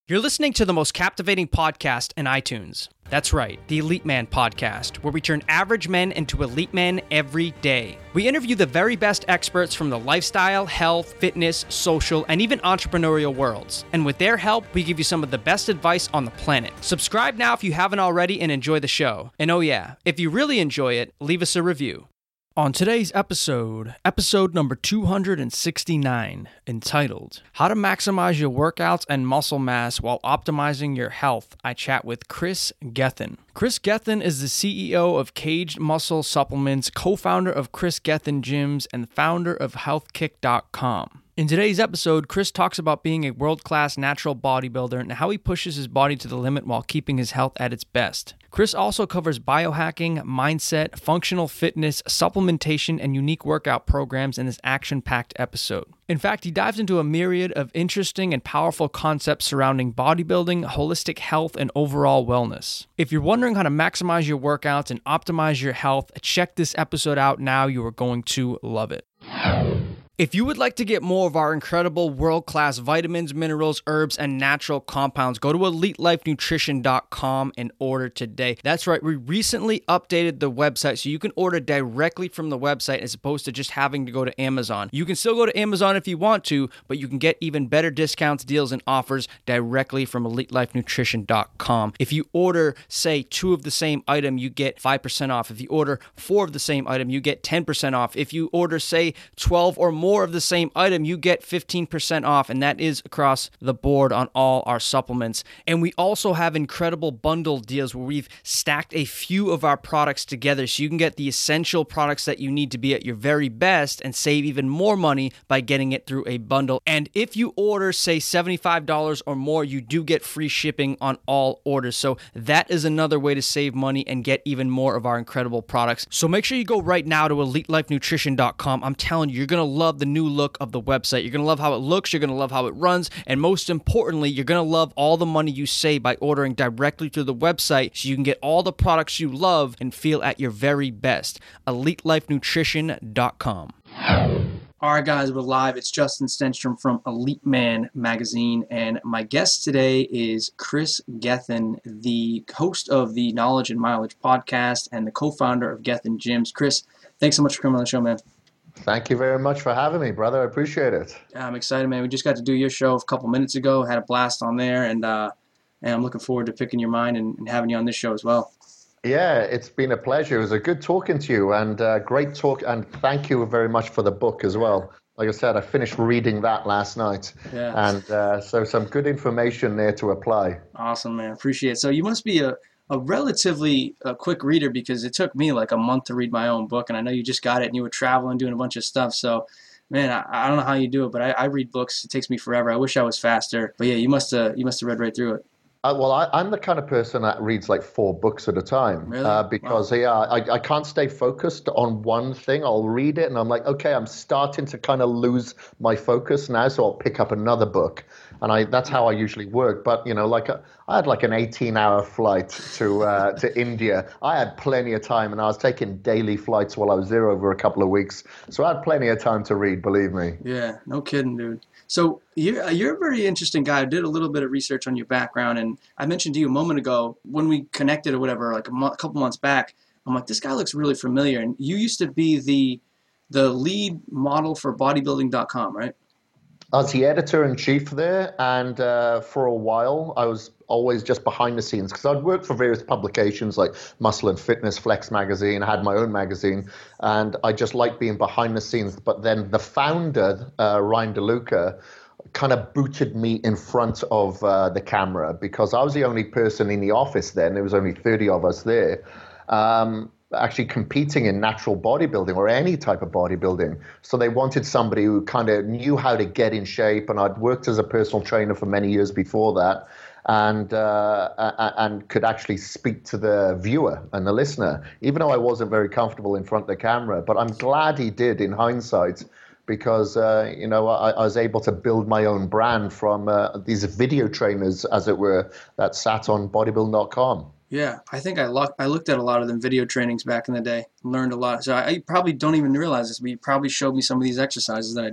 You're listening to the most captivating podcast in iTunes. That's right, the Elite Man Podcast, where we turn average men into elite men every day. We interview the very best experts from the lifestyle, health, fitness, social, and even entrepreneurial worlds. And with their help, we give you some of the best advice on the planet. Subscribe now if you haven't already and enjoy the show. And oh yeah, if you really enjoy it, leave us a review. On today's episode number 269, entitled, How to Maximize Your Workouts and Muscle Mass While Optimizing Your Health, I chat with Chris Gethin. Chris Gethin is the CEO of Caged Muscle Supplements, co-founder of Chris Gethin Gyms, and founder of HealthKick.com. In today's episode, Chris talks about being a world-class natural bodybuilder and how he pushes his body to the limit while keeping his health at its best. Chris also covers biohacking, mindset, functional fitness, supplementation, and unique workout programs in this action-packed episode. In fact, he dives into a myriad of interesting and powerful concepts surrounding bodybuilding, holistic health, and overall wellness. If you're wondering how to maximize your workouts and optimize your health, check this episode out now. You are going to love it. If you would like to get more of our incredible world-class vitamins, minerals, herbs, and natural compounds, go to EliteLifeNutrition.com and order today. That's right, we recently updated the website so you can order directly from the website as opposed to just having to go to Amazon. You can still go to Amazon if you want to, but you can get even better discounts, deals, and offers directly from EliteLifeNutrition.com. If you order, say, 2 of the same item, you get 5% off. If you order 4 of the same item, you get 10% off. If you order, say, 12 or more of the same item, you get 15% off, and that is across the board on all our supplements. And we also have incredible bundle deals where we've stacked a few of our products together so you can get the essential products that you need to be at your very best and save even more money by getting it through a bundle. And if you order, say, $75 or more, you do get free shipping on all orders. So that is another way to save money and get even more of our incredible products. So make sure you go right now to EliteLifeNutrition.com. I'm telling you, you're going to love the new look of the website. You're going to love how it looks, you're going to love how it runs, and most importantly, you're going to love all the money you save by ordering directly through the website so you can get all the products you love and feel at your very best. EliteLifeNutrition.com. All right, guys, we're live. It's Justin Stenstrom from Elite Man Magazine, and my guest today is Chris Gethin, the host of the Knowledge and Mileage podcast and the co-founder of Gethin Gyms. Chris, thanks so much for coming on the show, man. Thank you very much for having me, brother. I appreciate it. I'm excited, man. We just got to do your show a couple minutes ago. Had a blast on there, and I'm looking forward to picking your mind and having you on this show as well. Yeah, it's been a pleasure. It was a good talking to you, and great talk. And thank you very much for the book as well. Like I said, I finished reading that last night, and so some good information there to apply. Awesome, man. Appreciate it. So you must be a relatively quick reader, because it took me like a month to read my own book, and I know you just got it and you were traveling, doing a bunch of stuff. So, man, I don't know how you do it, but I read books. It takes me forever. I wish I was faster. But yeah, you must have read right through it. Well, I'm the kind of person that reads like 4 books at a time. Really? Because I can't stay focused on one thing. I'll read it and I'm like, okay, I'm starting to kind of lose my focus now, so I'll pick up another book. And that's how I usually work. But, you know, I had like an 18-hour flight to India. I had plenty of time, and I was taking daily flights while I was there over a couple of weeks. So I had plenty of time to read, believe me. Yeah, no kidding, dude. So you're a very interesting guy. I did a little bit of research on your background, and I mentioned to you a moment ago when we connected or whatever, like a couple months back, I'm like, this guy looks really familiar. And you used to be the lead model for bodybuilding.com, right? I was the editor-in-chief there, and for a while I was always just behind the scenes because I'd worked for various publications like Muscle and Fitness, Flex Magazine. I had my own magazine, and I just liked being behind the scenes. But then the founder, Ryan DeLuca, kind of booted me in front of the camera because I was the only person in the office then. There was only 30 of us there. Actually competing in natural bodybuilding or any type of bodybuilding. So they wanted somebody who kind of knew how to get in shape, and I'd worked as a personal trainer for many years before that, and could actually speak to the viewer and the listener, even though I wasn't very comfortable in front of the camera. But I'm glad he did in hindsight, because I was able to build my own brand from these video trainers, as it were, that sat on bodybuilding.com. Yeah, I think I looked at a lot of them video trainings back in the day, learned a lot. So I probably don't even realize this, but you probably showed me some of these exercises that I do.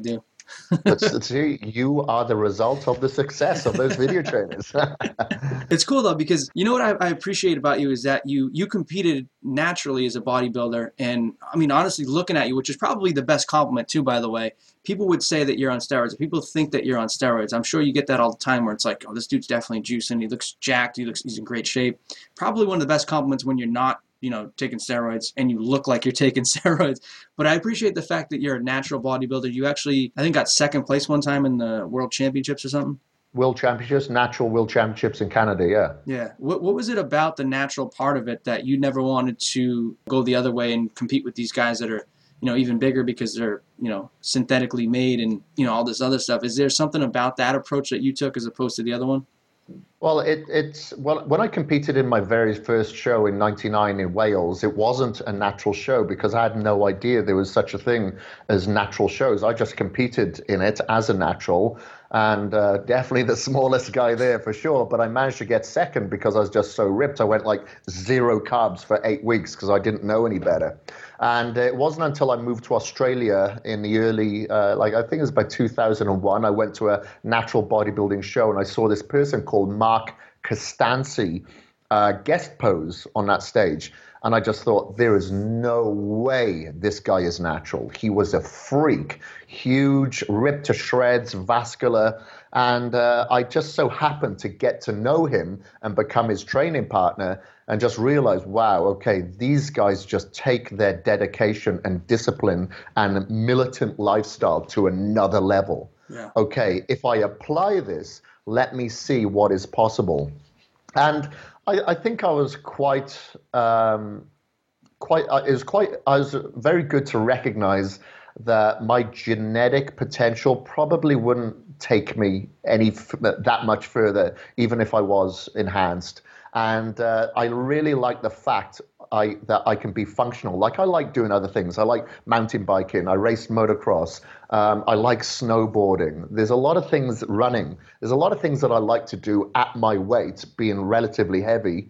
But see, you are the result of the success of those video trainers. It's cool though, because you know what I appreciate about you is that you competed naturally as a bodybuilder, and I mean honestly, looking at you, which is probably the best compliment too, by the way. People would say that you're on steroids. People think that you're on steroids. I'm sure you get that all the time, where it's like, oh, this dude's definitely juicing. He looks jacked. He's in great shape. Probably one of the best compliments when you're not, taking steroids and you look like you're taking steroids. But I appreciate the fact that you're a natural bodybuilder. You actually, I think, got second place one time in the World Championships or something. World Championships, natural World Championships in Canada, yeah. Yeah. What was it about the natural part of it that you never wanted to go the other way and compete with these guys that are, even bigger because they're, synthetically made and, all this other stuff? Is there something about that approach that you took as opposed to the other one? Well, when I competed in my very first show in '99 in Wales, it wasn't a natural show because I had no idea there was such a thing as natural shows. I just competed in it as a natural, and definitely the smallest guy there for sure. But I managed to get second because I was just so ripped. I went like 0 carbs for 8 weeks because I didn't know any better. And it wasn't until I moved to Australia in the early, I think it was by 2001, I went to a natural bodybuilding show and I saw this person called Mark Costanzi guest pose on that stage. And I just thought, there is no way this guy is natural. He was a freak, huge, ripped to shreds, vascular. And I just so happened to get to know him and become his training partner and just realize, wow, okay, these guys just take their dedication and discipline and militant lifestyle to another level. Yeah. Okay, if I apply this, let me see what is possible. And I think I was I was very good to recognize that my genetic potential probably wouldn't take me that much further, even if I was enhanced. And I really like the fact that I can be functional. Like, I like doing other things. I like mountain biking. I race motocross. I like snowboarding. There's a lot of things running. There's a lot of things that I like to do at my weight, being relatively heavy,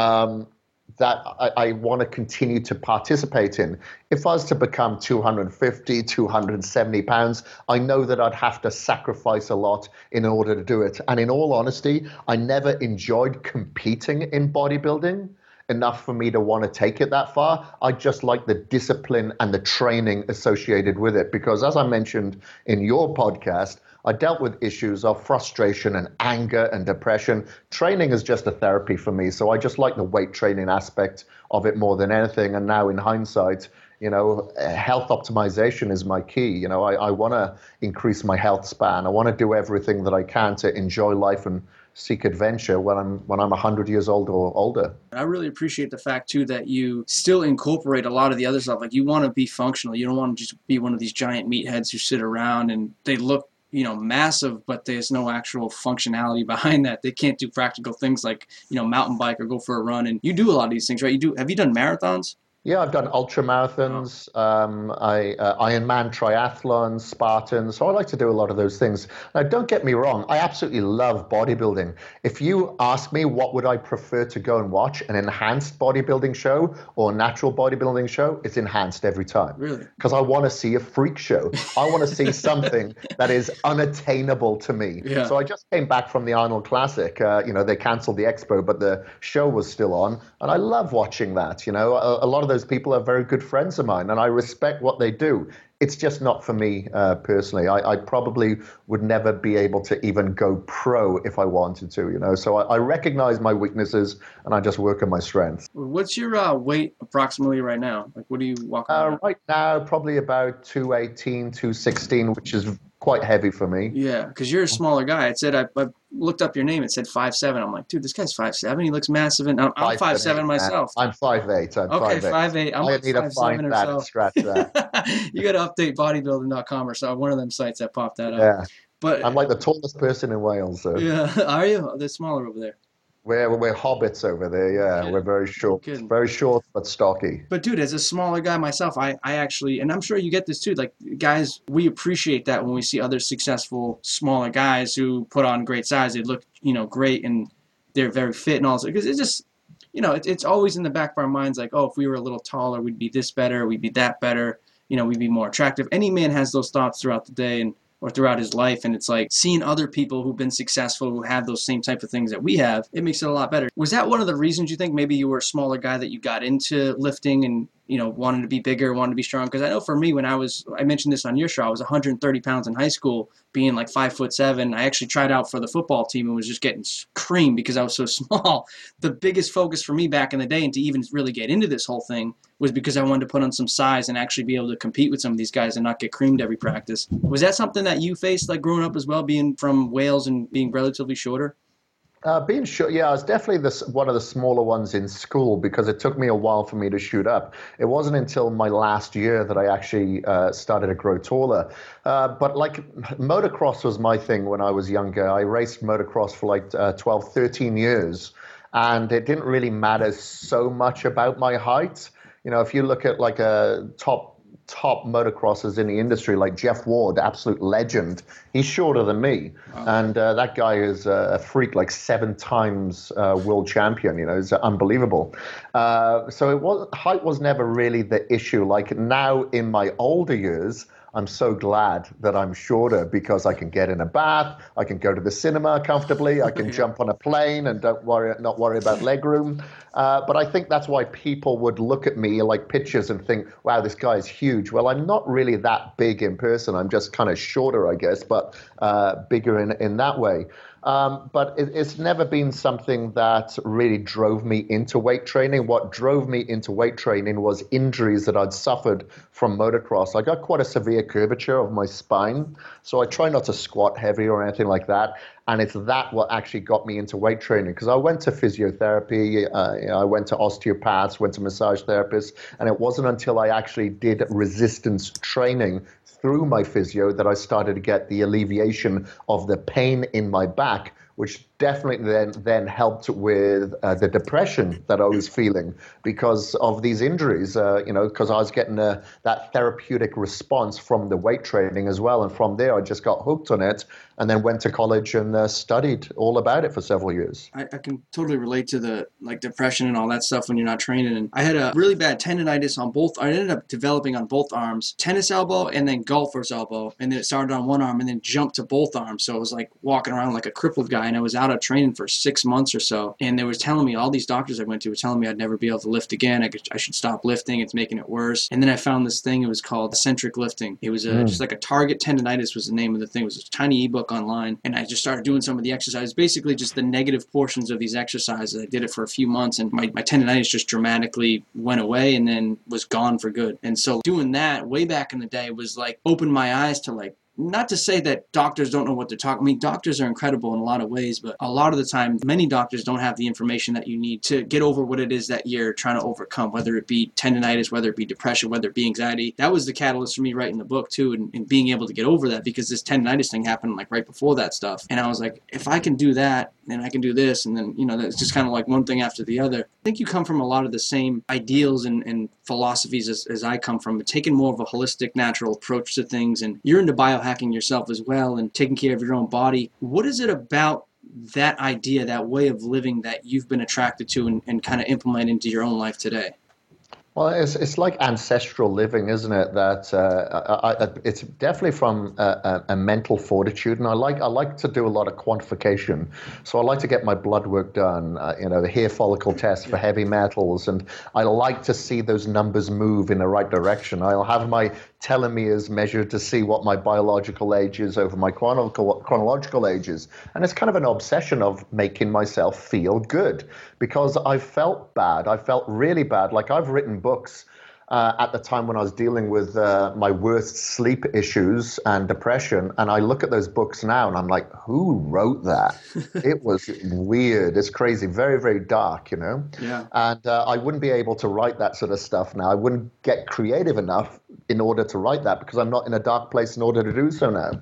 that I want to continue to participate in. If I was to become 250, 270 pounds, I know that I'd have to sacrifice a lot in order to do it. And in all honesty, I never enjoyed competing in bodybuilding enough for me to want to take it that far. I just like the discipline and the training associated with it. Because as I mentioned in your podcast, I dealt with issues of frustration and anger and depression. Training is just a therapy for me. So I just like the weight training aspect of it more than anything. And now in hindsight, health optimization is my key. I want to increase my health span. I want to do everything that I can to enjoy life and seek adventure when I'm 100 years old or older. I really appreciate the fact too that you still incorporate a lot of the other stuff. Like, you want to be functional. You don't want to just be one of these giant meatheads who sit around and they look massive, but there's no actual functionality behind that. They can't do practical things like, mountain bike or go for a run. And you do a lot of these things, right? Have you done marathons? Yeah, I've done ultra marathons, Ironman triathlons, Spartans. So I like to do a lot of those things. Now, don't get me wrong. I absolutely love bodybuilding. If you ask me what would I prefer to go and watch, an enhanced bodybuilding show or a natural bodybuilding show, it's enhanced every time. Really? Because I want to see a freak show. I want to see something that is unattainable to me. Yeah. So I just came back from the Arnold Classic. They canceled the expo, but the show was still on. And I love watching that. A lot of those people are very good friends of mine, and I respect what they do. It's just not for me personally. I probably would never be able to even go pro if I wanted to, So I recognize my weaknesses, and I just work on my strengths. What's your weight approximately right now? Like, what do you walk around? Right now, probably about 218, 216, which is quite heavy for me. Yeah, because you're a smaller guy. It said, I looked up your name. It said 5'7". I'm like, dude, this guy's 5'7". He looks massive. And I'm 5'7" myself. I'm 5'8". Okay, 5'8". I need to find that and scratch that. You got to update bodybuilding.com or so, one of them sites that popped that up. Yeah. But I'm like the tallest person in Wales. So. Yeah, are you? They're smaller over there. We're hobbits over there, yeah. We're very short but stocky. But dude, as a smaller guy myself, I actually, and I'm sure you get this too, like, guys, we appreciate that when we see other successful smaller guys who put on great size. They look, great, and they're very fit and all that. Because it's just, it's always in the back of our minds, like, oh, if we were a little taller, we'd be this better, we'd be that better, we'd be more attractive. Any man has those thoughts throughout the day, and or throughout his life. And it's like seeing other people who've been successful, who have those same type of things that we have, it makes it a lot better. Was that one of the reasons you think maybe you were a smaller guy that you got into lifting and, you know, wanted to be bigger, wanted to be strong? Because I know for me, when I mentioned this on your show, I was 130 pounds in high school, being like 5'7". I actually tried out for the football team and was just getting creamed because I was so small. The biggest focus for me back in the day, and to even really get into this whole thing, was because I wanted to put on some size and actually be able to compete with some of these guys and not get creamed every practice. Was that something that you faced, like growing up as well, being from Wales and being relatively shorter? Being short, yeah, I was definitely one of the smaller ones in school because it took me a while for me to shoot up. It wasn't until my last year that I actually started to grow taller. But like motocross was my thing when I was younger. I raced motocross for like 12, 13 years, and it didn't really matter so much about my height. You know, if you look at like a top motocrossers in the industry, like Jeff Ward, absolute legend, he's shorter than me. Wow. And that guy is a freak, like 7 times world champion, you know, it's unbelievable. So height was never really the issue. Like now in my older years, I'm so glad that I'm shorter because I can get in a bath, I can go to the cinema comfortably, I can jump on a plane and not worry about leg room. But I think that's why people would look at me like pictures and think, wow, this guy is huge. Well, I'm not really that big in person. I'm just kind of shorter, I guess, but bigger in that way. But it's never been something that really drove me into weight training. What drove me into weight training was injuries that I'd suffered from motocross. I got quite a severe curvature of my spine, so I try not to squat heavy or anything like that. And it's that what actually got me into weight training, because I went to physiotherapy, I went to osteopaths, went to massage therapists, and it wasn't until I actually did resistance training through my physio that I started to get the alleviation of the pain in my back, which definitely then helped with the depression that I was feeling because of these injuries, because I was getting that therapeutic response from the weight training as well. And from there, I just got hooked on it and then went to college and studied all about it for several years. I can totally relate to the depression and all that stuff when you're not training. And I had a really bad tendonitis on both. I ended up developing on both arms, tennis elbow and then golfer's elbow. And then it started on one arm and then jumped to both arms. So it was like walking around like a crippled guy, and I was out of training for 6 months or so. And they were telling me, all these doctors I went to were telling me I'd never be able to lift again. I should stop lifting. It's making it worse. And then I found this thing. It was called eccentric lifting. It was just like a target tendonitis was the name of the thing. It was a tiny ebook online. And I just started doing some of the exercises, basically just the negative portions of these exercises. I did it for a few months, and my tendonitis just dramatically went away and then was gone for good. And so doing that way back in the day was like opened my eyes to like, not to say that doctors don't know what they're talking. I mean, doctors are incredible in a lot of ways, but a lot of the time, many doctors don't have the information that you need to get over what it is that you're trying to overcome, whether it be tendonitis, whether it be depression, whether it be anxiety. That was the catalyst for me writing the book too, and being able to get over that, because this tendonitis thing happened like right before that stuff. And I was like, if I can do that, then I can do this. And then, that's just kind of like one thing after the other. I think you come from a lot of the same ideals and philosophies as I come from, but taking more of a holistic, natural approach to things. And you're into biohacking yourself as well and taking care of your own body. What is it about that idea, that way of living that you've been attracted to and kind of implement into your own life today? Well, it's like ancestral living, isn't it? That it's definitely from a mental fortitude, and I like to do a lot of quantification. So I like to get my blood work done, the hair follicle test for heavy metals, and I like to see those numbers move in the right direction. I'll have my telomeres measured to see what my biological age is over my chronological ages, and it's kind of an obsession of making myself feel good, because I felt bad. I felt really bad. Like I've written books at the time when I was dealing with my worst sleep issues and depression. And I look at those books now and I'm like, who wrote that? It was weird. It's crazy. Very, very dark, Yeah. And I wouldn't be able to write that sort of stuff now. I wouldn't get creative enough in order to write that because I'm not in a dark place in order to do so now.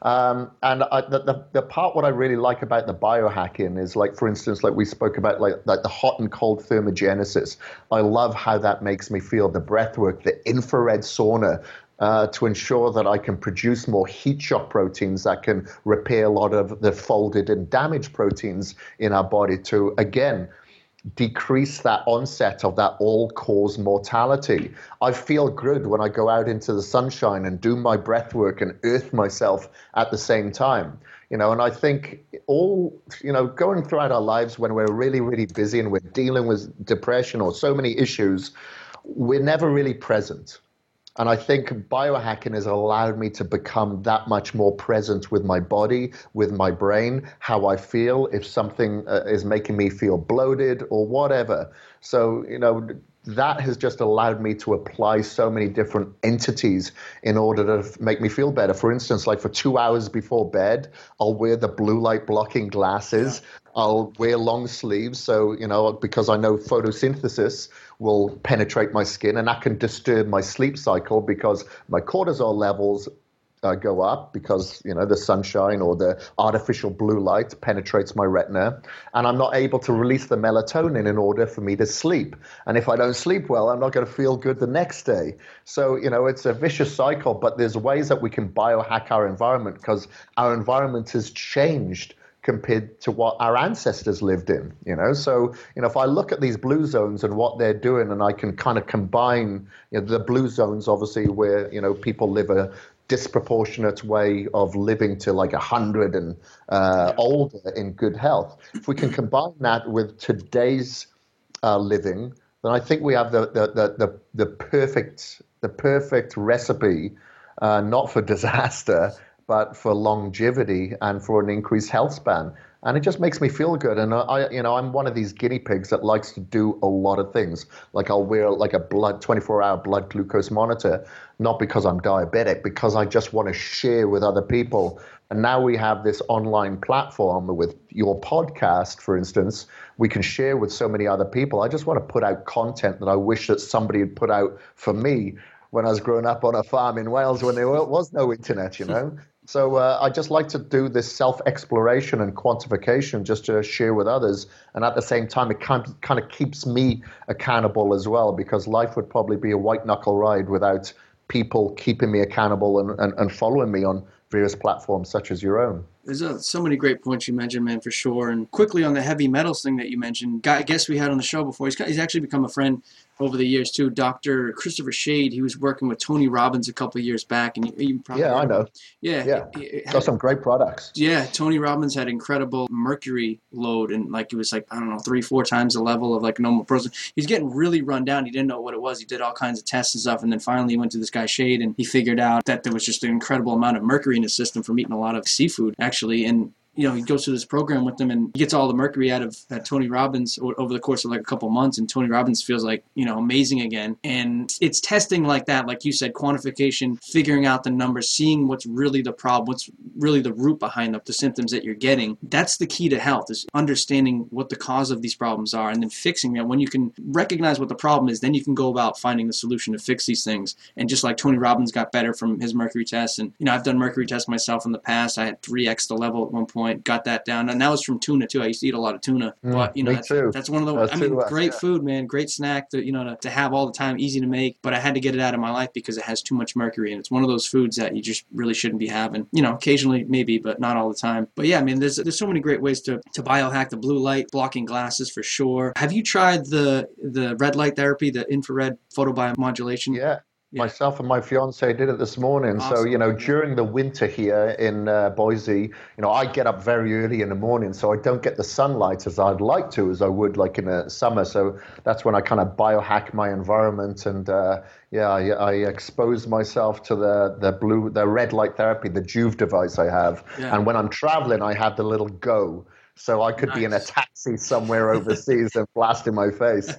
And the part what I really like about the biohacking is, like, for instance, like we spoke about, like the hot and cold thermogenesis. I love how that makes me feel. The breath work, the infrared sauna, to ensure that I can produce more heat shock proteins that can repair a lot of the folded and damaged proteins in our body to, again, decrease that onset of that all-cause mortality. I feel good when I go out into the sunshine and do my breath work and earth myself at the same time. And I think going throughout our lives when we're really, really busy and we're dealing with depression or so many issues, we're never really present. And I think biohacking has allowed me to become that much more present with my body, with my brain, how I feel, if something is making me feel bloated or whatever. So, that has just allowed me to apply so many different entities in order to make me feel better. For instance, like for 2 hours before bed, I'll wear the blue light blocking glasses. Yeah. I'll wear long sleeves. So, because I know photosynthesis will penetrate my skin and that can disturb my sleep cycle because my cortisol levels go up because, the sunshine or the artificial blue light penetrates my retina, and I'm not able to release the melatonin in order for me to sleep. And if I don't sleep well, I'm not going to feel good the next day. So, it's a vicious cycle, but there's ways that we can biohack our environment because our environment has changed compared to what our ancestors lived in, So, if I look at these blue zones and what they're doing, and I can kind of combine, the blue zones, obviously, where, people live a disproportionate way of living to like 100 and older in good health. If we can combine that with today's living, then I think we have the perfect recipe, not for disaster, but for longevity and for an increased health span. And it just makes me feel good. And I'm one of these guinea pigs that likes to do a lot of things. Like I'll wear like a 24-hour blood glucose monitor, not because I'm diabetic, because I just want to share with other people. And now we have this online platform with your podcast, for instance, we can share with so many other people. I just want to put out content that I wish that somebody had put out for me when I was growing up on a farm in Wales when there was no internet, So I just like to do this self-exploration and quantification just to share with others. And at the same time, it kind of keeps me accountable as well, because life would probably be a white-knuckle ride without people keeping me accountable and following me on various platforms such as your own. There's so many great points you mentioned, man, for sure. And quickly on the heavy metals thing that you mentioned, guest we had on the show before, he's actually become a friend over the years too. Dr. Christopher Shade, he was working with Tony Robbins a couple of years back, and you probably I know. Yeah, got some great products. Yeah, Tony Robbins had incredible mercury load, and it was 3-4 times the level of like a normal person. He's getting really run down. He didn't know what it was. He did all kinds of tests and stuff, and then finally he went to this guy Shade, and he figured out that there was just an incredible amount of mercury in his system from eating a lot of seafood, actually, and he goes through this program with them and he gets all the mercury out of Tony Robbins over the course of like a couple months, and Tony Robbins feels like, amazing again. And it's testing like that, like you said, quantification, figuring out the numbers, seeing what's really the problem, what's really the root behind the symptoms that you're getting. That's the key to health, is understanding what the cause of these problems are and then fixing them. When you can recognize what the problem is, then you can go about finding the solution to fix these things. And just like Tony Robbins got better from his mercury tests, and I've done mercury tests myself in the past. I had 3x the level at one point. Got that down, and that was from tuna too. I used to eat a lot of tuna, but that's one of the great food, man, great snack to have all the time, easy to make. But I had to get it out of my life because it has too much mercury, and it's one of those foods that you just really shouldn't be having. Occasionally maybe, but not all the time. But yeah, I mean, there's so many great ways to biohack. The blue light blocking glasses for sure. Have you tried the red light therapy, the infrared photobiomodulation? Yeah. Myself and my fiance did it this morning. Awesome. So, during the winter here in Boise, I get up very early in the morning, so I don't get the sunlight as I'd like to, as I would like in the summer. So that's when I kind of biohack my environment, and I expose myself to the red light therapy, the Juve device I have. Yeah. And when I'm traveling, I have the little Go, so I could be in a taxi somewhere overseas and blast in my face.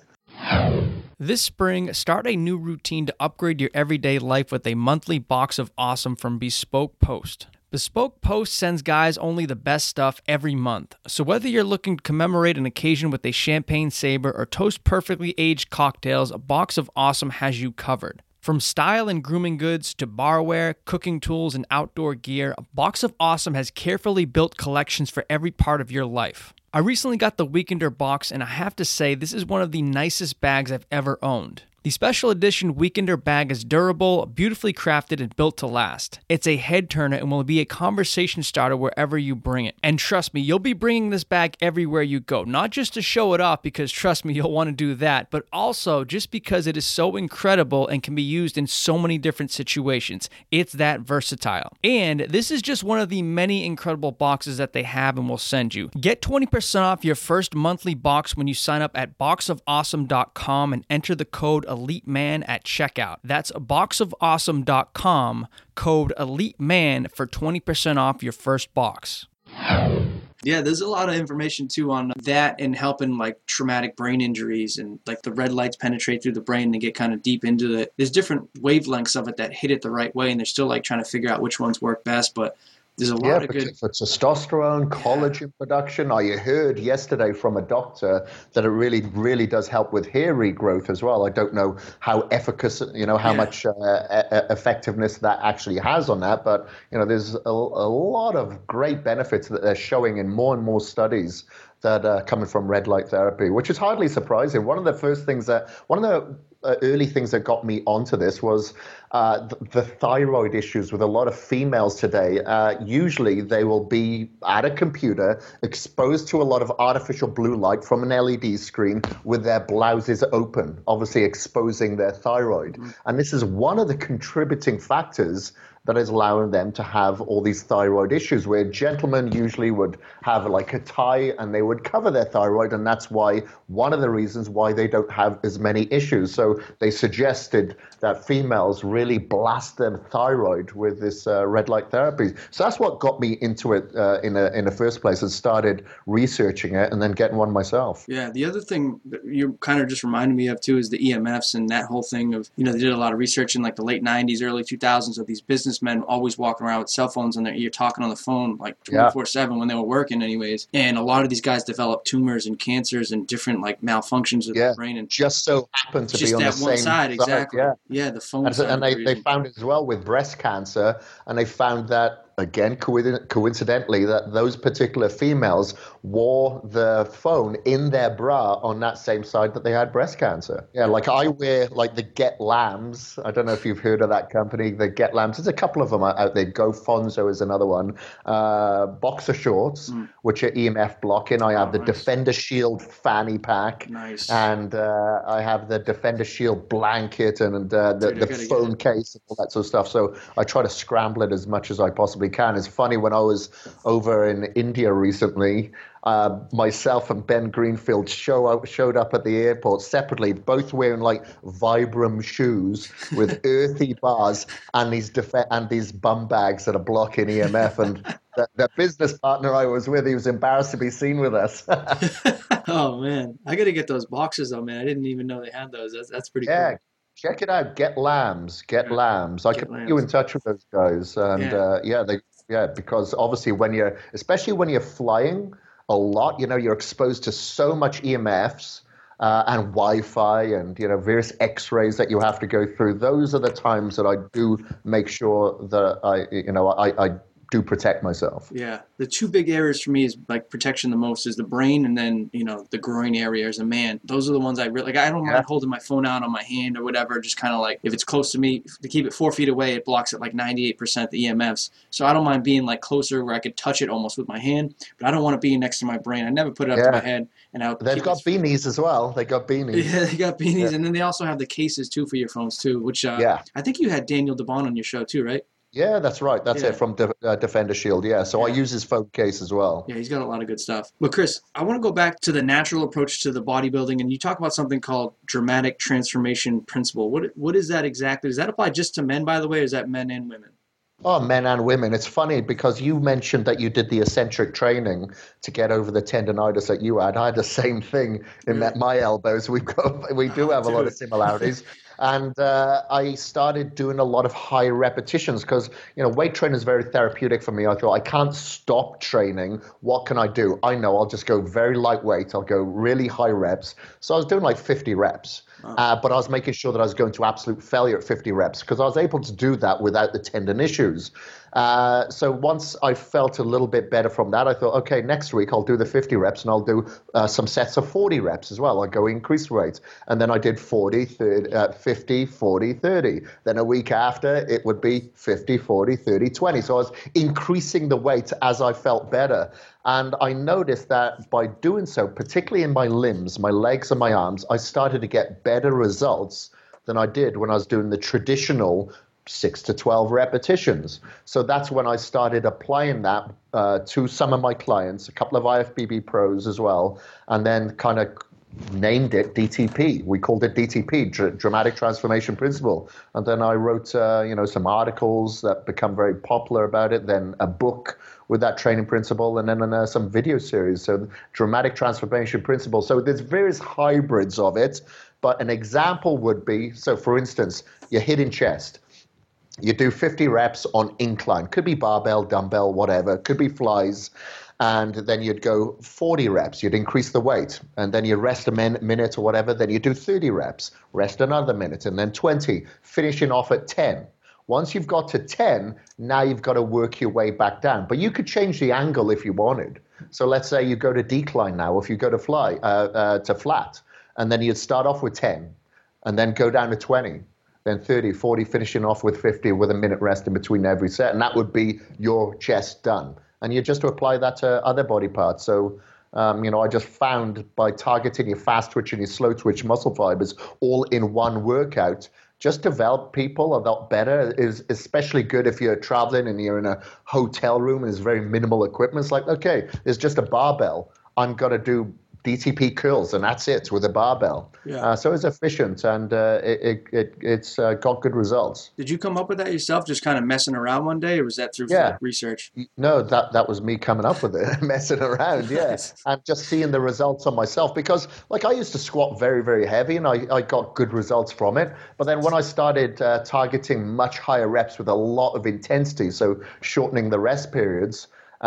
This spring, start a new routine to upgrade your everyday life with a monthly box of awesome from Bespoke Post. Bespoke Post sends guys only the best stuff every month. So whether you're looking to commemorate an occasion with a champagne saber or toast perfectly aged cocktails, a box of awesome has you covered. From style and grooming goods to barware, cooking tools, and outdoor gear, a box of awesome has carefully built collections for every part of your life. I recently got the Weekender box, and I have to say this is one of the nicest bags I've ever owned. The special edition Weekender bag is durable, beautifully crafted, and built to last. It's a head turner and will be a conversation starter wherever you bring it. And trust me, you'll be bringing this bag everywhere you go, not just to show it off, because trust me, you'll want to do that, but also just because it is so incredible and can be used in so many different situations. It's that versatile. And this is just one of the many incredible boxes that they have and will send you. Get 20% off your first monthly box when you sign up at boxofawesome.com and enter the code EliteMan at checkout. That's boxofawesome.com, code EliteMan for 20% off your first box. Yeah, there's a lot of information too on that and helping like traumatic brain injuries and like the red lights penetrate through the brain and get kind of deep into it. There's different wavelengths of it that hit it the right way, and they're still like trying to figure out which ones work best, but there's a lot of good for testosterone, collagen production. I heard yesterday from a doctor that it really does help with hair regrowth as well. I don't know how efficacious, how much effectiveness that actually has on that, but there's a lot of great benefits that they're showing in more and more studies that are coming from red light therapy, which is hardly surprising. One of the early things that got me onto this was the thyroid issues with a lot of females today. Usually they will be at a computer exposed to a lot of artificial blue light from an LED screen with their blouses open, obviously exposing their thyroid. And this is one of the contributing factors that is allowing them to have all these thyroid issues, where gentlemen usually would have like a tie and they would cover their thyroid, and that's why one of the reasons why they don't have as many issues. So they suggested that females really blast their thyroid with this red light therapy. So that's what got me into it in the first place, and started researching it and then getting one myself. Yeah, the other thing that you kind of just reminded me of too is the EMFs and that whole thing of, they did a lot of research in like the late 90s, early 2000s of these businessmen always walking around with cell phones in their ear, talking on the phone like 24/7 when they were working anyways. And a lot of these guys developed tumors and cancers and different like malfunctions of the brain. And just so happened to just be on that the one same side. Exactly. Yeah, the phone side. And they found it as well with breast cancer, and they found that, again, coincidentally, that those particular females wore the phone in their bra on that same side that they had breast cancer. Yeah, like I wear like the Get Lambs. I don't know if you've heard of that company, the Get Lambs. There's a couple of them out there. GoFonzo is another one. Boxer shorts, which are EMF blocking. I have the Defender Shield fanny pack. Nice. And I have the Defender Shield blanket and the phone case and all that sort of stuff. So I try to scramble it as much as I possibly can. It's funny, when I was over in India recently, myself and Ben Greenfield showed up at the airport separately, both wearing like Vibram shoes with earthy bars and these bum bags that are blocking EMF. And the business partner I was with, he was embarrassed to be seen with us. Oh man, I got to get those boxes though, man. I didn't even know they had those. That's pretty cool. Check it out. Get Lambs. I can put you in touch with those guys. And because obviously especially when you're flying a lot, you're exposed to so much EMFs and Wi-Fi and, various X-rays that you have to go through. Those are the times that I do make sure that I do protect myself. Yeah. The two big areas for me is like protection the most is the brain and then, the groin area as a man. Those are the ones I really, I don't mind holding my phone out on my hand or whatever, just kind of like, if it's close to me, to keep it 4 feet away, it blocks it like 98% the EMFs. So I don't mind being like closer where I could touch it almost with my hand, but I don't want to be next to my brain. I never put it up to my head. And they've got beanies as well. They got beanies. Yeah, they got beanies. Yeah. And then they also have the cases too for your phones too, which I think you had Daniel DeBon on your show too, right? Yeah, that's right. That's it from Defender Shield. Yeah, so I use his phone case as well. Yeah, he's got a lot of good stuff. But Chris, I want to go back to the natural approach to the bodybuilding, and you talk about something called dramatic transformation principle. What is that exactly? Does that apply just to men, by the way, or is that men and women? Oh, men and women. It's funny because you mentioned that you did the eccentric training to get over the tendonitis that you had. I had the same thing in my elbows. We do have a lot of similarities. And I started doing a lot of high repetitions because, weight training is very therapeutic for me. I thought, I can't stop training. What can I do? I know I'll just go very lightweight. I'll go really high reps. So I was doing like 50 reps. But I was making sure that I was going to absolute failure at 50 reps because I was able to do that without the tendon issues. So once I felt a little bit better from that, I thought, okay, next week I'll do the 50 reps and I'll do some sets of 40 reps as well. I'll go increase weight. And then I did 40, 30, 50, 40, 30. Then a week after, it would be 50, 40, 30, 20. So I was increasing the weight as I felt better. And I noticed that by doing so, particularly in my limbs, my legs and my arms, I started to get better results than I did when I was doing the traditional 6 to 12 repetitions. So that's when I started applying that to some of my clients, a couple of IFBB pros as well, and then kind of named it DTP. We called it DTP, Dramatic Transformation Principle. And then I wrote, some articles that become very popular about it, then a book with that training principle, and then some video series. So Dramatic Transformation Principle. So there's various hybrids of it, but an example would be, so for instance, your hidden chest. You do 50 reps on incline. Could be barbell, dumbbell, whatever. Could be flies. And then you'd go 40 reps. You'd increase the weight. And then you rest a minute or whatever. Then you do 30 reps. Rest another minute. And then 20. Finishing off at 10. Once you've got to 10, now you've got to work your way back down. But you could change the angle if you wanted. So let's say you go to decline now. If you go to flat. And then you'd start off with 10. And then go down to 20. Then 30, 40, finishing off with 50 with a minute rest in between every set. And that would be your chest done. And you just apply that to other body parts. So, I just found by targeting your fast twitch and your slow twitch muscle fibers all in one workout, just develop people a lot better. Is especially good if you're traveling and you're in a hotel room and there's very minimal equipment. It's like, okay, there's just a barbell. I'm going to do DTP curls, and that's it with a barbell. Yeah. So it's efficient, and it's got good results. Did you come up with that yourself, just kind of messing around one day, or was that through research? No, that was me coming up with it, messing around, yes, and just seeing the results on myself. Because, like, I used to squat very, very heavy, and I got good results from it. But then when I started targeting much higher reps with a lot of intensity, so shortening the rest periods,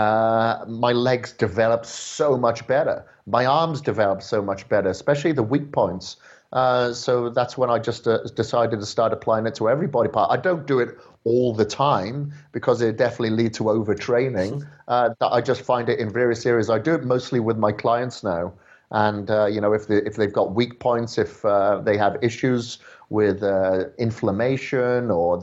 my legs developed so much better. My arms developed so much better, especially the weak points. So that's when I just decided to start applying it to every body part. I don't do it all the time because it definitely leads to overtraining. I just find it in various areas. I do it mostly with my clients now. And, if they've got weak points, if they have issues with inflammation or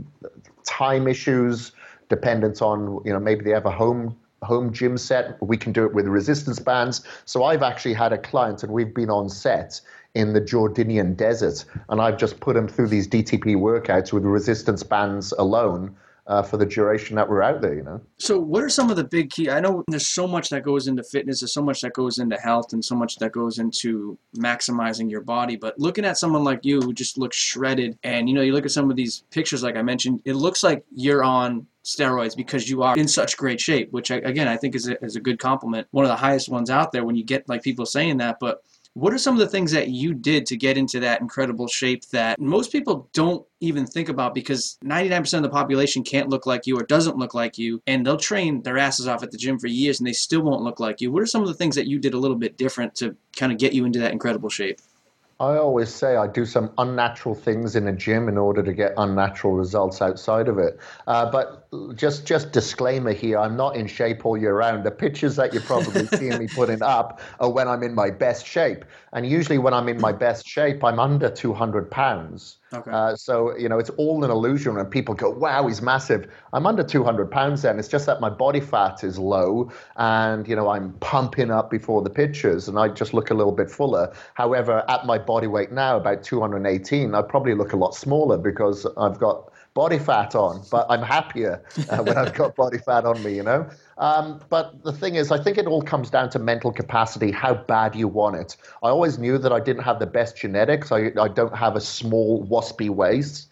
time issues, dependent on, maybe they have a home gym set. We can do it with resistance bands. So I've actually had a client, and we've been on set in the Jordanian desert, and I've just put them through these DTP workouts with resistance bands alone for the duration that we're out there, So what are some of the big key? I know there's so much that goes into fitness, there's so much that goes into health, and so much that goes into maximizing your body. But looking at someone like you who just looks shredded, and you look at some of these pictures, like I mentioned, it looks like you're on steroids because you are in such great shape, which I think is a good compliment. One of the highest ones out there when you get like people saying that. But what are some of the things that you did to get into that incredible shape that most people don't even think about, because 99% of the population can't look like you or doesn't look like you, and they'll train their asses off at the gym for years and they still won't look like you. What are some of the things that you did a little bit different to kind of get you into that incredible shape? I always say I do some unnatural things in a gym in order to get unnatural results outside of it. But just disclaimer here, I'm not in shape all year round. The pictures that you're probably seeing me putting up are when I'm in my best shape. And usually when I'm in my best shape, I'm under 200 pounds. Okay. So, it's all an illusion when people go, wow, he's massive. I'm under 200 pounds then. It's just that my body fat is low and, I'm pumping up before the pictures and I just look a little bit fuller. However, at my body weight now, about 218, I probably look a lot smaller because I've got body fat on, but I'm happier when I've got body fat on me, But the thing is, I think it all comes down to mental capacity, how bad you want it. I always knew that I didn't have the best genetics. I don't have a small waspy waist,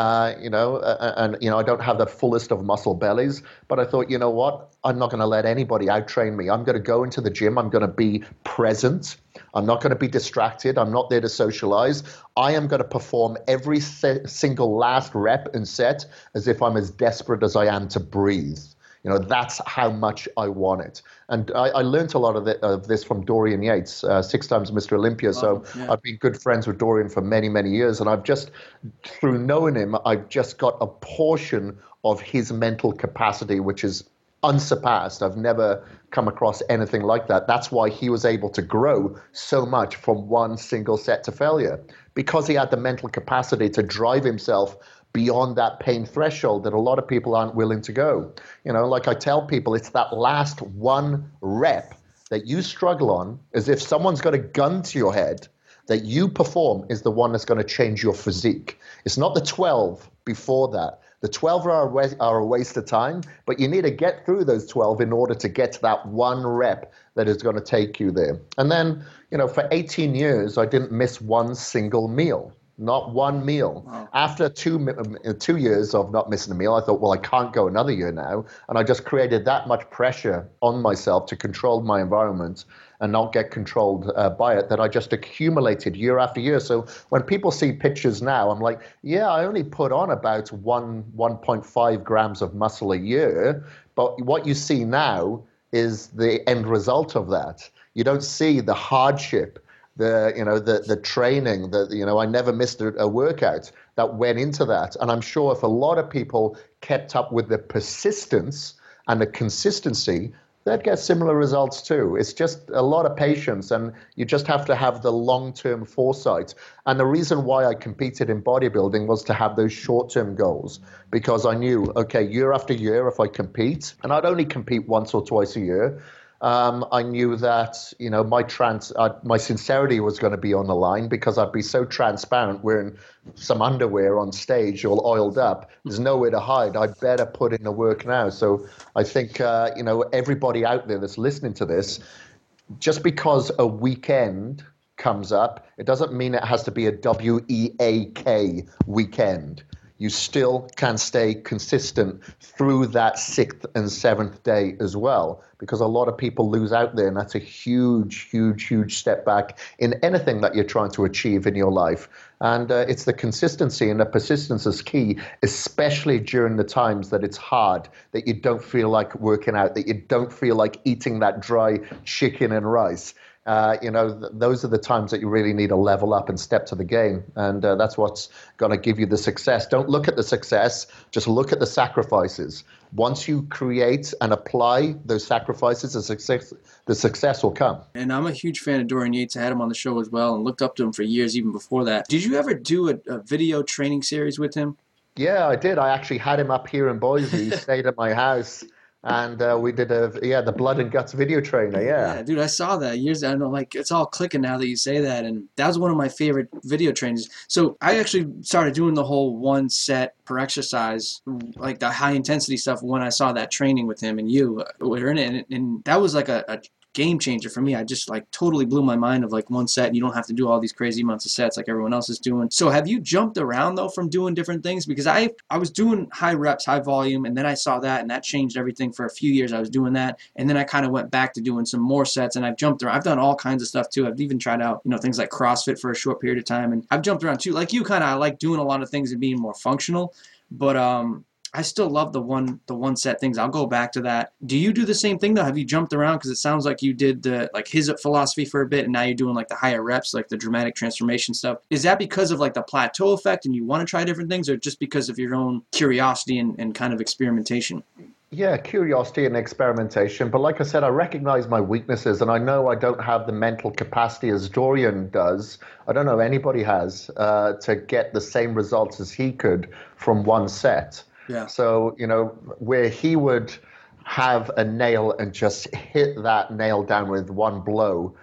and I don't have the fullest of muscle bellies. But I thought, you know what? I'm not going to let anybody out-train me. I'm going to go into the gym. I'm going to be present. I'm not going to be distracted. I'm not there to socialize. I am going to perform every single last rep and set as if I'm as desperate as I am to breathe. That's how much I want it. And I learned a lot of this from Dorian Yates, 6 times Mr. Olympia. So yeah. I've been good friends with Dorian for many, many years. And through knowing him, I've just got a portion of his mental capacity, which is unsurpassed. I've never come across anything like that. That's why he was able to grow so much from one single set to failure, because he had the mental capacity to drive himself beyond that pain threshold that a lot of people aren't willing to go. Like I tell people, it's that last one rep that you struggle on, as if someone's got a gun to your head, that you perform is the one that's going to change your physique. It's not the 12 before that. The 12 are a waste of time, but you need to get through those 12 in order to get to that one rep that is going to take you there. And then, for 18 years, I didn't miss one single meal. Not one meal. Wow. After 2 years of not missing a meal, I thought, well, I can't go another year now. And I just created that much pressure on myself to control my environment and not get controlled by it, that I just accumulated year after year. So when people see pictures now, I'm like, yeah, I only put on about 1.5 grams of muscle a year. But what you see now is the end result of that. You don't see the hardship, the training, I never missed a workout that went into that. And I'm sure if a lot of people kept up with the persistence and the consistency, they'd get similar results too. It's just a lot of patience, and you just have to have the long-term foresight. And the reason why I competed in bodybuilding was to have those short-term goals, because I knew, okay, year after year, if I compete, and I'd only compete once or twice a year, I knew that my sincerity was going to be on the line, because I'd be so transparent wearing some underwear on stage all oiled up. There's nowhere to hide. I'd better put in the work now. So I think everybody out there that's listening to this, just because a weekend comes up, it doesn't mean it has to be a WEAK weekend. You still can stay consistent through that 6th and 7th day as well, because a lot of people lose out there, and that's a huge, huge, huge step back in anything that you're trying to achieve in your life. And it's the consistency and the persistence is key, especially during the times that it's hard, that you don't feel like working out, that you don't feel like eating that dry chicken and rice. Those are the times that you really need to level up and step to the game. And that's what's going to give you the success. Don't look at the success, just look at the sacrifices. Once you create and apply those sacrifices, the success will come. And I'm a huge fan of Dorian Yates. I had him on the show as well and looked up to him for years, even before that. Did you ever do a video training series with him? Yeah, I did. I actually had him up here in Boise. He stayed at my house. And we did the Blood and Guts video trainer, Yeah, dude, I saw that years ago. Like, it's all clicking now that you say that. And that was one of my favorite video trainings. So I actually started doing the whole one set per exercise, like the high intensity stuff, when I saw that training with him and you were in it. And that was like a game changer for me. I just totally blew my mind of one set, and you don't have to do all these crazy amounts of sets like everyone else is doing. So have you jumped around though from doing different things? Because I was doing high reps, high volume, and then I saw that, and that changed everything. For a few years I was doing that, and then I kind of went back to doing some more sets, and I've jumped around. I've done all kinds of stuff too. I've even tried out things like CrossFit for a short period of time, and I've jumped around too. Like you, I like doing a lot of things and being more functional, but I still love the one set things. I'll go back to that. Do you do the same thing though? Have you jumped around? Because it sounds like you did his philosophy for a bit, and now you're doing the higher reps, the dramatic transformation stuff. Is that because of the plateau effect and you want to try different things, or just because of your own curiosity and kind of experimentation? Yeah, curiosity and experimentation. But like I said, I recognize my weaknesses, and I know I don't have the mental capacity as Dorian does. I don't know anybody has to get the same results as he could from one set. Yeah. So, where he would have a nail and just hit that nail down with one blow,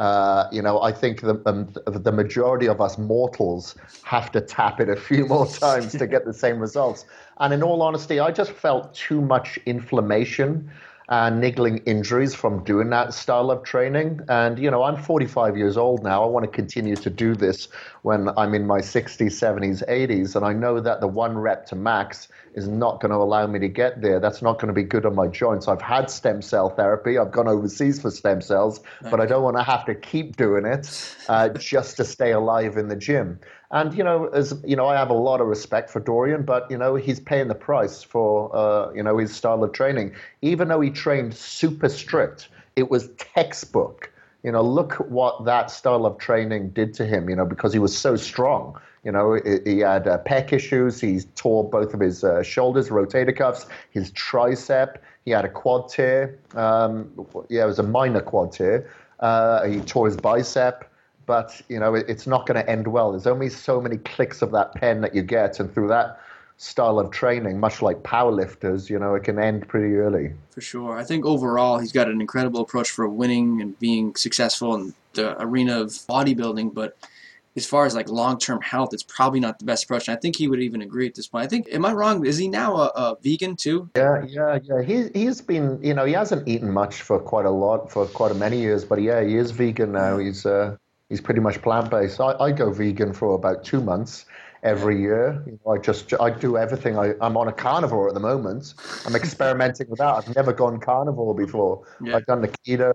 I think the majority of us mortals have to tap it a few more times to get the same results. And in all honesty, I just felt too much inflammation and niggling injuries from doing that style of training. And, I'm 45 years old now. I want to continue to do this when I'm in my 60s, 70s, 80s. And I know that the 1 rep to max is not going to allow me to get there. That's not going to be good on my joints. I've had stem cell therapy. I've gone overseas for stem cells, but I don't want to have to keep doing it just to stay alive in the gym. And, I have a lot of respect for Dorian, but, he's paying the price for, his style of training. Even though he trained super strict, it was textbook. Look what that style of training did to him, because he was so strong. He had pec issues. He tore both of his shoulders, rotator cuffs, his tricep. He had a quad tear. It was a minor quad tear. He tore his bicep. But, it's not going to end well. There's only so many clicks of that pen that you get. And through that style of training, much like powerlifters, it can end pretty early. For sure. I think overall he's got an incredible approach for winning and being successful in the arena of bodybuilding. But as far as like long-term health, it's probably not the best approach. And I think he would even agree at this point. I think, am I wrong? Is he now a vegan too? Yeah. He's been, he hasn't eaten much for quite many years, but he is vegan now. He's pretty much plant-based. I go vegan for about 2 months every year. I do everything. I'm on a carnivore at the moment. I'm experimenting with that. I've never gone carnivore before. Yeah. I've done the keto.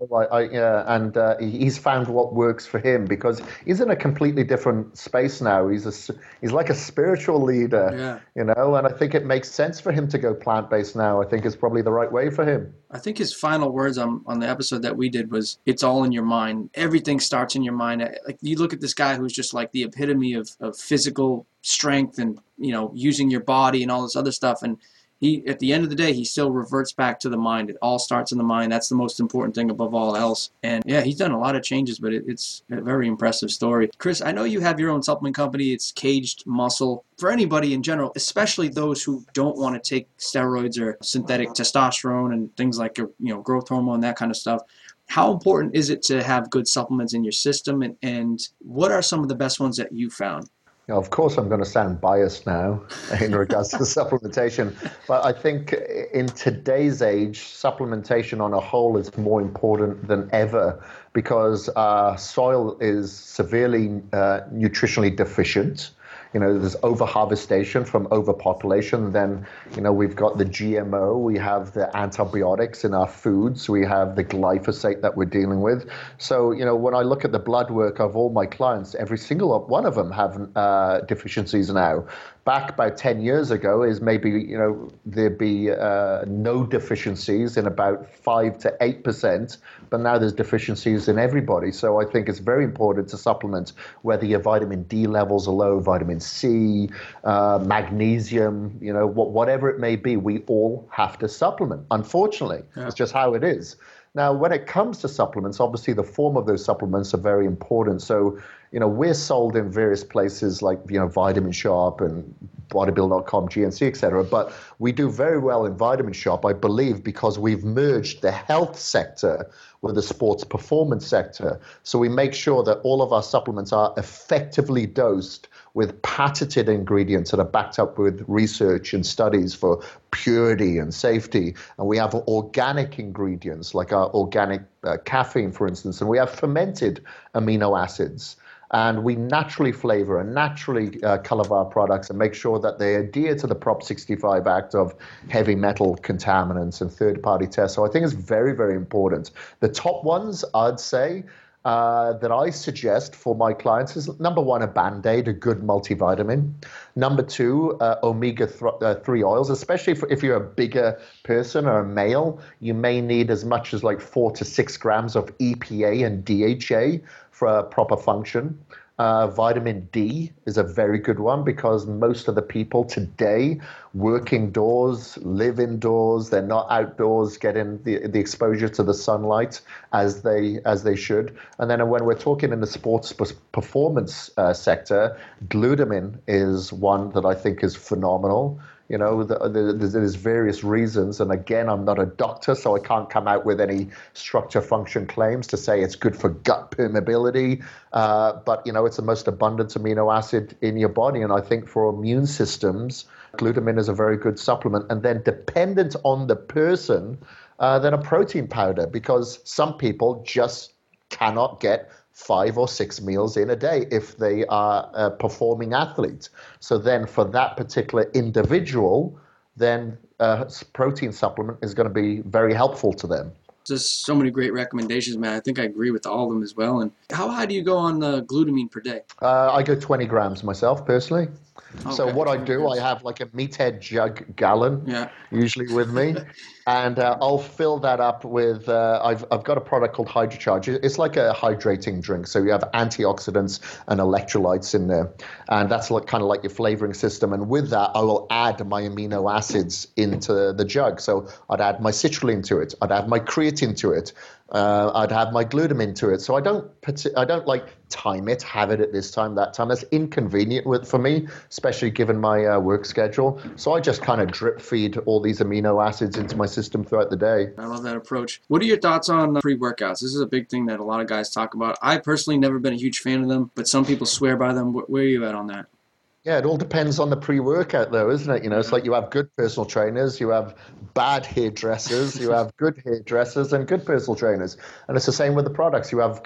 And he's found what works for him because he's in a completely different space now. He's like a spiritual leader, and I think it makes sense for him to go plant-based now. I think it's probably the right way for him. I think his final words on the episode that we did was, "It's all in your mind. Everything starts in your mind." Like you look at this guy who's just like the epitome of physical strength and using your body and all this other stuff, and he, at the end of the day, he still reverts back to the mind. It all starts in the mind. That's the most important thing above all else. And yeah, he's done a lot of changes, but it's a very impressive story. Chris, I know you have your own supplement company. It's Caged Muscle. For anybody in general, especially those who don't want to take steroids or synthetic testosterone and things like growth hormone, that kind of stuff, how important is it to have good supplements in your system, and what are some of the best ones that you found? Of course, I'm going to sound biased now in regards to supplementation, but I think in today's age, supplementation on a whole is more important than ever because our soil is severely nutritionally deficient. There's overharvestation from overpopulation. Then, we've got the GMO, we have the antibiotics in our foods, we have the glyphosate that we're dealing with. So, when I look at the blood work of all my clients, every single one of them have deficiencies now. Back about 10 years ago is maybe, there'd be no deficiencies in about 5 to 8%, but now there's deficiencies in everybody. So I think it's very important to supplement, whether your vitamin D levels are low, vitamin C, magnesium, whatever it may be, we all have to supplement. Unfortunately, It's just how it is. Now, when it comes to supplements, obviously the form of those supplements are very important. So, we're sold in various places like, Vitamin Shop and bodybuild.com, GNC, et cetera. But we do very well in Vitamin Shop, I believe, because we've merged the health sector with the sports performance sector. So we make sure that all of our supplements are effectively dosed with patented ingredients that are backed up with research and studies for purity and safety. And we have organic ingredients like our organic caffeine, for instance, and we have fermented amino acids. And we naturally flavor and naturally color our products and make sure that they adhere to the Prop 65 Act of heavy metal contaminants and third-party tests. So I think it's very, very important. The top ones, I'd say, that I suggest for my clients is, number one, a Band-Aid, a good multivitamin. Number two, omega-3 oils, especially if you're a bigger person or a male, you may need as much as like 4 to 6 grams of EPA and DHA for a proper function. Vitamin D is a very good one because most of the people today work indoors, live indoors. They're not outdoors getting the exposure to the sunlight as they should. And then when we're talking in the sports performance sector, glutamine is one that I think is phenomenal. There's various reasons. And again, I'm not a doctor, so I can't come out with any structure function claims to say it's good for gut permeability. But, it's the most abundant amino acid in your body. And I think for immune systems, glutamine is a very good supplement. And then dependent on the person, than a protein powder, because some people just cannot get 5 or 6 meals in a day if they are a performing athlete. So then for that particular individual, then a protein supplement is going to be very helpful to them. Just so many great recommendations, man. I think I agree with all of them as well. And how high do you go on the glutamine per day? I go 20 grams myself, personally. Okay. So what I do, I have like a meathead jug gallon, usually with me, and I'll fill that up with. I've got a product called HydroCharge. It's like a hydrating drink. So you have antioxidants and electrolytes in there, and that's like, kind of like your flavoring system. And with that, I will add my amino acids into the jug. So I'd add my citrulline to it. I'd add my creatine to it. I'd have my glutamine to it. So I don't like time it, have it at this time, that time. That's inconvenient for me, especially given my work schedule. So I just kind of drip feed all these amino acids into my system throughout the day. I love that approach. What are your thoughts on pre-workouts? This is a big thing that a lot of guys talk about. I personally never been a huge fan of them, but some people swear by them. Where are you at on that? Yeah, it all depends on the pre-workout, though, isn't it? It's like you have good personal trainers, you have bad hairdressers, you have good hairdressers and good personal trainers. And it's the same with the products. You have,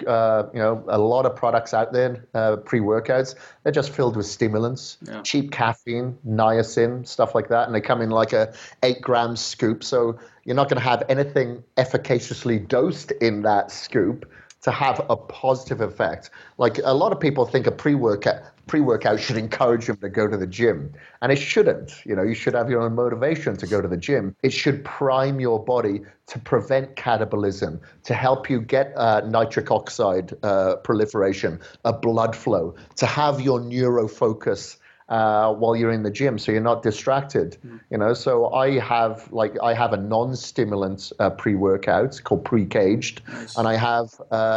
a lot of products out there, pre-workouts. They're just filled with stimulants, cheap caffeine, niacin, stuff like that. And they come in like a 8-gram scoop. So you're not going to have anything efficaciously dosed in that scoop to have a positive effect. Like a lot of people think a pre-workout should encourage them to go to the gym, and it shouldn't. You should have your own motivation to go to the gym. It should prime your body to prevent catabolism, to help you get nitric oxide proliferation, a blood flow, to have your neurofocus while you're in the gym, so you're not distracted. So I have a non-stimulant pre-workout called Pre-Caged, and I have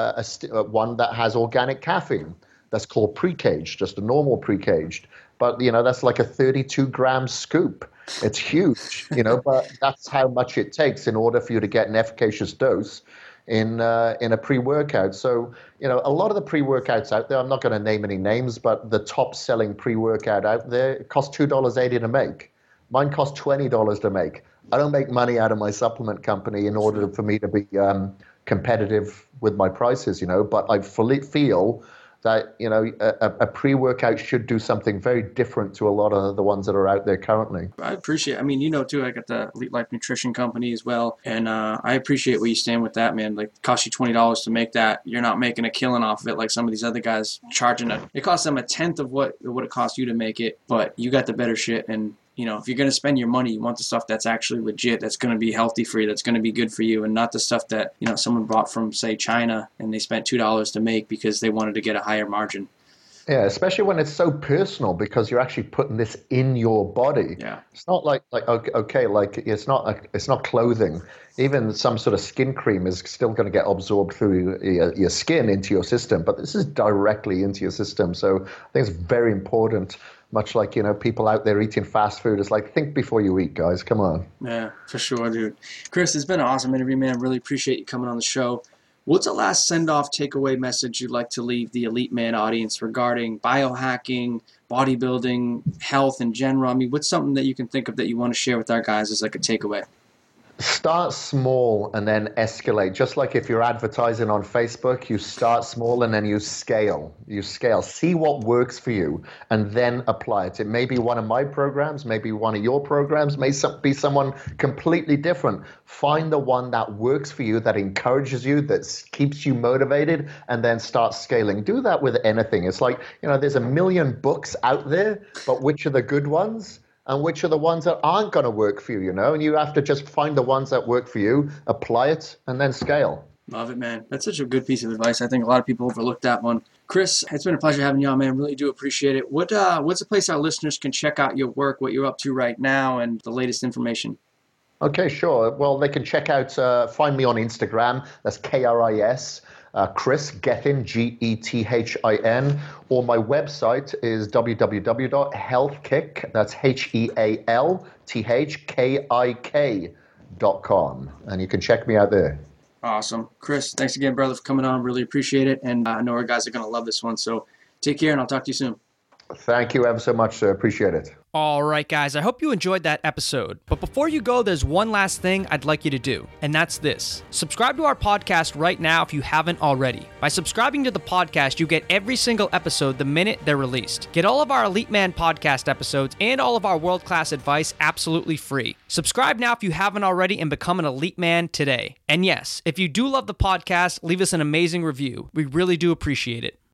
one that has organic caffeine that's called Pre-Caged, just a normal Pre-Caged. But that's like a 32-gram scoop. It's huge, but that's how much it takes in order for you to get an efficacious dose in a pre-workout. So, a lot of the pre-workouts out there, I'm not going to name any names, but the top selling pre-workout out there, it costs $2.80 to make. Mine costs $20 to make. I don't make money out of my supplement company in order for me to be competitive with my prices, but I fully feel that a pre-workout should do something very different to a lot of the ones that are out there currently. I appreciate too, I got the Elite Life Nutrition Company as well, and I appreciate where you stand with that, man. Like, it costs you $20 to make that. You're not making a killing off of it like some of these other guys charging it costs them a tenth of what it costs you to make it, but you got the better shit. And if you're going to spend your money, you want the stuff that's actually legit, that's going to be healthy for you, that's going to be good for you, and not the stuff that, someone bought from, say, China and they spent $2 to make because they wanted to get a higher margin. Yeah, especially when it's so personal, because you're actually putting this in your body. Yeah. It's not like it's not clothing. Even some sort of skin cream is still going to get absorbed through your skin into your system, but this is directly into your system. So I think it's very important. Much like, people out there eating fast food. It's like, think before you eat, guys. Come on. Yeah, for sure, dude. Chris, it's been an awesome interview, man. Really appreciate you coming on the show. What's a last send-off takeaway message you'd like to leave the Elite Man audience regarding biohacking, bodybuilding, health in general? I mean, what's something that you can think of that you want to share with our guys as like a takeaway? Start small and then escalate. Just like if you're advertising on Facebook, you start small and then you scale. See what works for you and then apply it. It may be one of my programs, maybe one of your programs, may be someone completely different. Find the one that works for you, that encourages you, that keeps you motivated, and then start scaling. Do that with anything. It's like, there's a million books out there, but which are the good ones? And which are the ones that aren't going to work for you, and you have to just find the ones that work for you, apply it, and then scale. Love it, man. That's such a good piece of advice. I think a lot of people overlook that one. Chris, it's been a pleasure having you on, man. Really do appreciate it. What's a place our listeners can check out your work, what you're up to right now, and the latest information? Okay, sure. Well, they can check out, find me on Instagram. That's KRIS. Chris Gethin, Gethin, or my website is www.healthkick, that's HEALTHKIK.com, and you can check me out there. Awesome. Chris, thanks again, brother, for coming on. Really appreciate it, and I know our guys are going to love this one, so take care, and I'll talk to you soon. Thank you ever so much, sir. Appreciate it. All right, guys, I hope you enjoyed that episode. But before you go, there's one last thing I'd like you to do, and that's this. Subscribe to our podcast right now if you haven't already. By subscribing to the podcast, you get every single episode the minute they're released. Get all of our Elite Man podcast episodes and all of our world-class advice absolutely free. Subscribe now if you haven't already and become an Elite Man today. And yes, if you do love the podcast, leave us an amazing review. We really do appreciate it.